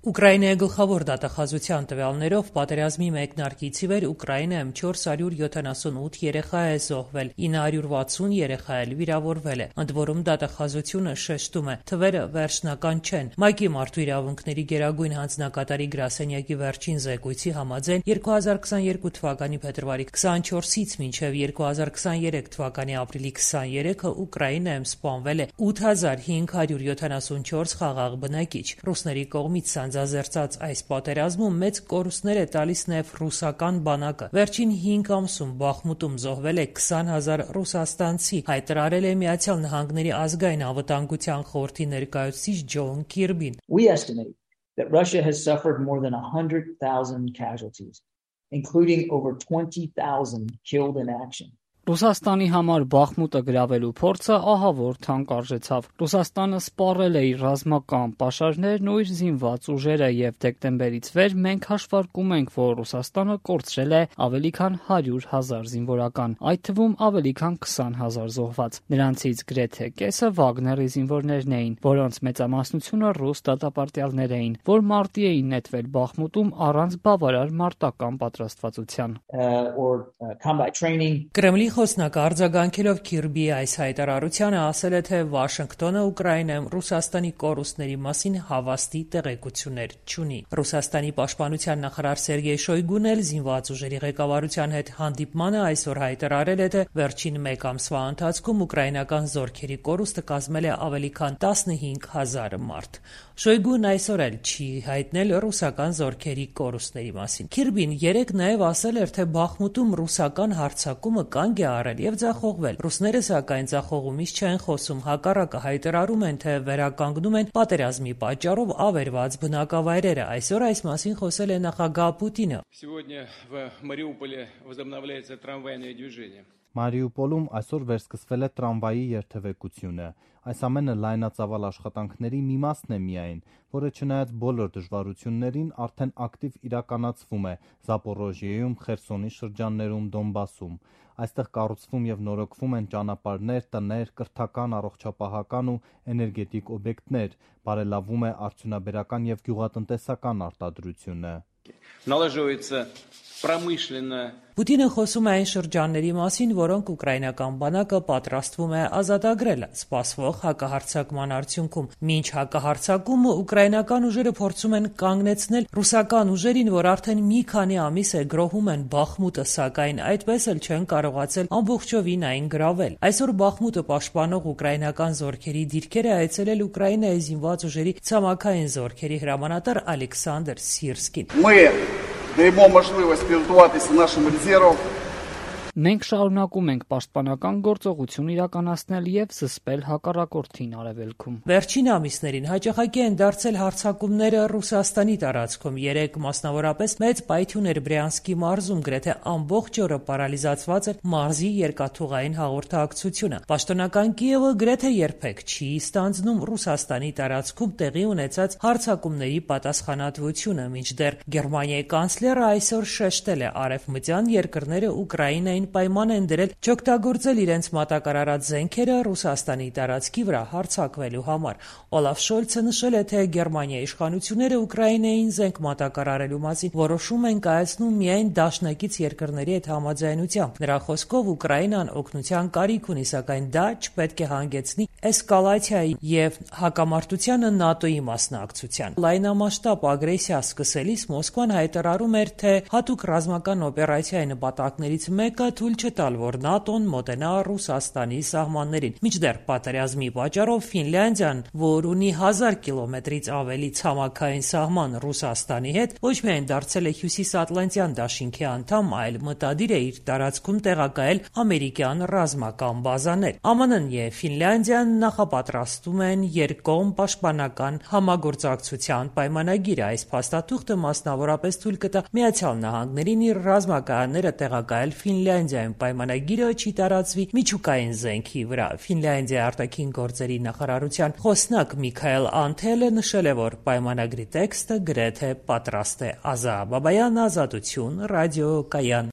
Ուկրաինայի գլխավոր դատախազության տվյալներով պատերազմի մեկնարկից ի վեր Ուկրաինայում 478 երեխա է զոհվել, 960 երեխա էլ վիրավորվել է։ Ընդ որում դատախազությունը շեշտում է, թվերը վերջնական չեն։ ՄԱԿ-ի մարդու իրավունքների գերագույն հանձնակատարի գրասենյակի վերջին զեկույցի համաձայն 2022 թվականի փետրվարի 24-ից մինչև 2023 թվականի ապրիլի 23-ը Ուկրաինայում սպանվել է 8574 խաղաղ բնակիչ։ Ռուսների կողմից սանձազերծած այս պատերազմում մեծ կորուստներ է տալիս նաև ռուսական բանակը։ Վերջին 5 ամսում Բախմուտում զոհվել է 20,000 ռուսաստանցի, հայտարարել է Միացյալ Նահանգների ազգային անվտանգության խորհրդի ներկայացուցիչ Ջոն Քիրբին։ We estimate that Russia has suffered more than 100,000 casualties, including over 20,000 killed in action. Ռուսաստանի համար Բախմուտը գրավելու փորձը ահավոր թանկ արժեցավ։ Ռուսաստանը սպառել է իր ռազմական պաշարներն ու իր զինված ուժերը եւ դեկտեմբերից վեր մենք հաշվարկում ենք, որ Ռուսաստանը կորցրել է ավելի քան 100,000 զինվորական, այդ թվում ավելի քան 20,000 զոհված։ Նրանցից գրեթե կեսը Վագների զինվորներն էին, որոնց մեծամասնությունը ռուս դատապարտյալներ էին, որ մարտի էին նետվել Բախմուտում առանց բավարար մարտական պատրաստվածության։ Կրեմլի խոսնակը արձագանքելով Քիրբիի այս հայտարարությանը ասել է, թե Վաշինգտոնը Ուկրաինայում Ռուսաստանի կորուստների մասին հավաստի տեղեկություններ չունի։ Ռուսաստանի պաշտպանության նախարար Սերգեյ Շոյգուն էլ զինված ուժերի ղեկավարության հետ հանդիպմանը այսօր հայտարարել է, թե վերջին մեկ ամսվա ընթացքում ուկրաինական զորքերի կորուստը կազմել է ավելի քան 15,000 մարդ։ Շոյգուն այսօր էլ չի հայտնել ռուսական զորքերի կորուստների մասին։ Քիրբին երեկ նաև ասել էր, թե Բախմուտում ռուսական հարձակումը կանգ է առել եւ ձախողվել։ Ռուսները սակայն ձախողումից չեն խոսում, հակառակը հայտարարում են, թե վերականգնում են պատերազմի պատճառով ավերված բնակավայրերը։ Այսօր այս մասին խոսել է նախագահ Պուտինը։ Մարիուպոլում այսօր վերսկսվել է տրամվայի երթևեկությունը։ Այս ամենը լայնածավալ աշխատանքների մի մասն է միայն, որը չնայած բոլոր դժվարություններին արդեն ակտիվ իրականացվում է Զապորոժիեում, Խերսոնի շրջաններում, Դոնբասում։ Այստեղ կառուցվում եւ նորոգվում են ճանապարհներ, տներ, կրթական, առողջապահական ու էներգետիկ օբյեկտներ, բարելավում է արդյունաբերական եւ գյուղատնտեսական արտադրությունը։ Պուտինը խոսում է այն շրջանների մասին, որոնք ուկրաինական բանակը պատրաստվում է ազատագրել սպասվող հակահարձակման արդյունքում։ Մինչ հակահարձակումը ուկրաինական ուժերը փորձում են կանգնեցնել ռուսական ուժերին, որ արդեն մի քանի ամիս է գրոհում են Բախմուտը, սակայն այդպես էլ չեն կարողացել ամբողջովին այն գրավել։ Այսօր Բախմուտը պաշտպանող ուկրաինական զորքերի դիրքեր է այցելել Ուկրաինայի զինված ուժերի ցամաքային զորքերի հրամանատար Ալեքսանդր Սիրսկին։ Մենք շարունակում ենք պաշտպանական գործողություն իրականացնել եւ զսպել հակառակորդին արևելքում։ Վերջին ամիսներին հաճախակի են դարձել հարձակումները Ռուսաստանի տարածքում։ Երեկ մասնավորապես մեծ պայթյուն էր Բրյանսկի մարզում, գրեթե ամբողջ օրը պարալիզացված էր մարզի երկաթուղային հաղորդակցությունը։ Պաշտոնական Կիևը գրեթե երբեք չի ստանձնում Ռուսաստանի տարածքում տեղի ունեցած հարձակումների պատասխանատվությունը, մինչդեռ Գերմանիայի կանցլերը այսօր շեշտել է արևմտյան երկրները Ուկրաինային պայման են դրել չօգտագործել իրենց մատակարարած զենքերը Ռուսաստանի տարածքի վրա հարձակվելու համար։ Օլաֆ Շոլցը նշել է, թե Գերմանիայի իշխանությունները Ուկրաինային զենք մատակարարելու մասին որոշում են կայացնում միայն դաշնակից երկրների հետ համաձայնությամբ։ Նրա խոսքով Ուկրաինան օգնության կարիք ունի, սակայն դա չպետք է հանգեցնի էսկալացիայի եւ հակամարտությանը ՆԱՏՕ-ի մասնակցության։ Լայնամասշտաբ ագրեսիա սկսելիս Մոսկվան հայտարարում էր, թե հատուկ ռազմական օպերացիայի նպատակներից մեկը թույլ չտալ, որ ՆԱՏՕ-ն մոտենա Ռուսաստանի սահմաններին։ Մինչդեռ պատերազմի պատճառով Ֆինլանդիան, որ ունի 1000 կիլոմետրից ավելի ցամաքային սահման Ռուսաստանի հետ, ոչ միայն դարձել է Հյուսիսատլանտյան դաշինքի անդամ, այլ մտադիր է իր տարածքում տեղակայել ամերիկյան ռազմական բազաներ։ ԱՄՆ-ն եւ Ֆինլանդիան նախապատրաստում են երկկողմ պաշտպանական համագործակցության պայմանագիրը։ Այս փաստաթուղթը մասնավորապես թույլ կտա Միացյալ Նահանգներին իր ռազմակայանները տեղակայել Ֆինլանդիայում։ Պայմանագիրը չի տարածվի միջուկային զենքի վրա։ Ֆինլանդիայի արտաքին գործերի նախարարության խոսնակ Միքայել Անթելը նշել է, որ պայմանագրի տեքստը գրեթե պատրաստ է։ Ազա Բաբայան, Ազատություն, ռադիոկայան։